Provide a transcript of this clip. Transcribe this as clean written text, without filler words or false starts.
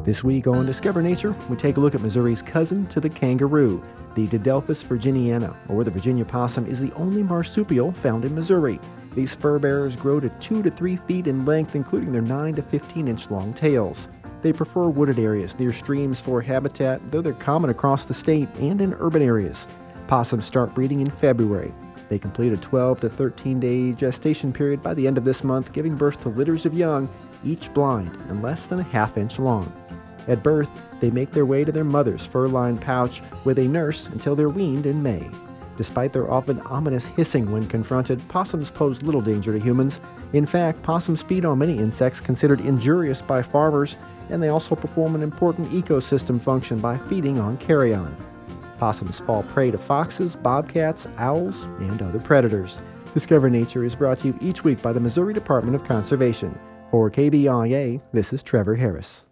This week on Discover Nature, we take a look at Missouri's cousin to the kangaroo. The Didelphis virginiana, or the Virginia possum, is the only marsupial found in Missouri. These fur bearers grow to 2 to 3 feet in length, including their 9 to 15-inch long tails. They prefer wooded areas near streams for habitat, though they're common across the state and in urban areas. Possums start breeding in February. They complete a 12 to 13-day gestation period by the end of this month, giving birth to litters of young, each blind and less than a half-inch long. At birth, they make their way to their mother's fur-lined pouch, where they nurse until they're weaned in May. Despite their often ominous hissing when confronted, possums pose little danger to humans. In fact, possums feed on many insects considered injurious by farmers, and they also perform an important ecosystem function by feeding on carrion. Possums fall prey to foxes, bobcats, owls, and other predators. Discover Nature is brought to you each week by the Missouri Department of Conservation. For KBIA, this is Trevor Harris.